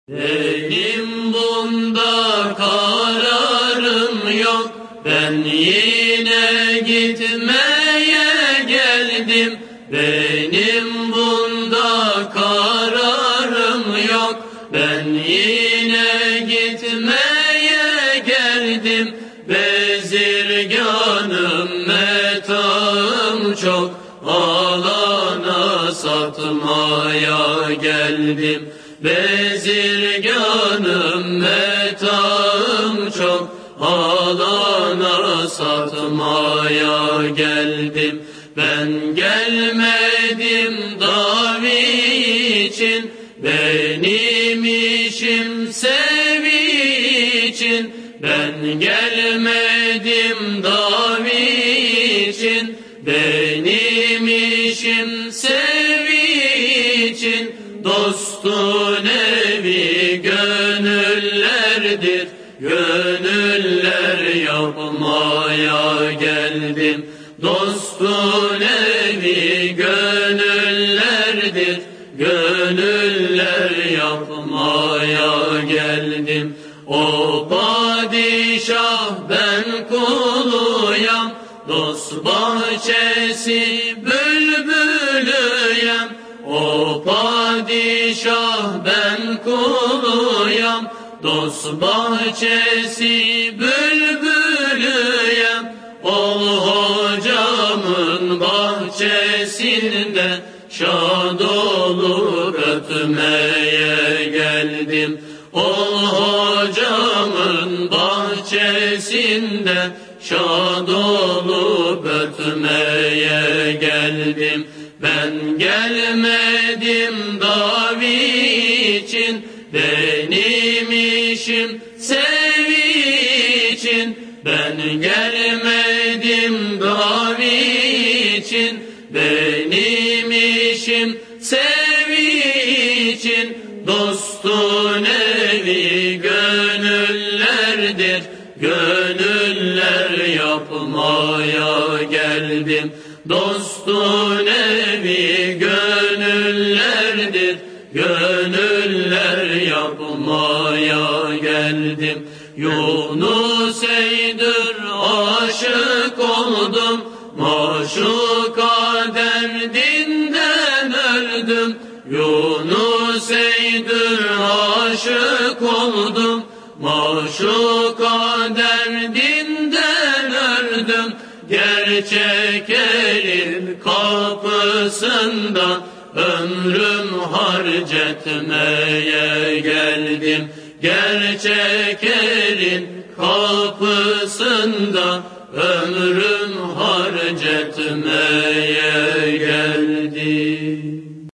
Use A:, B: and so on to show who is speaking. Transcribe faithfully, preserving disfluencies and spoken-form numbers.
A: Benim bunda kararım yok, ben yine gitmeye geldim. Benim bunda kararım yok, ben yine gitmeye geldim. Bezirganım metağım çok, alana satmaya geldim. Bezirganım metağım çok, alana satmaya geldim. Ben gelmedim davi için, benim işim sevi için. Ben gelmedim davi için, benim işim sevi için. Dostun evi gönüllerdir, gönüller yapmaya geldim. Dostun evi gönüllerdir, gönüller yapmaya geldim. O padişah ben kuluyam, dost bahçesi bülbülüyem. O padişah ben kuluyam, dost bahçesi bülbülüyem. Ol hocamın bahçesinde şad olup ötmeye geldim. Ol hocamın bahçesinde şad olup ötmeye geldim. Ben gelmedim davi için, benim işim sevi için. Ben gelmedim davi için, benim işim sevi için. Dostun evi gönüllerdir, gönüller yapmaya geldim. Dostun evi gönüllerdir, gönüller yapmaya geldim. Yunus Eydür aşık oldum, maşuka derdinden öldüm. Yunus Eydür aşık oldum, maşuka derdinden öldüm. Gerçek elin kapısında ömrüm harcetmeye geldim. Gerçek elin kapısında ömrüm harcetmeye geldim.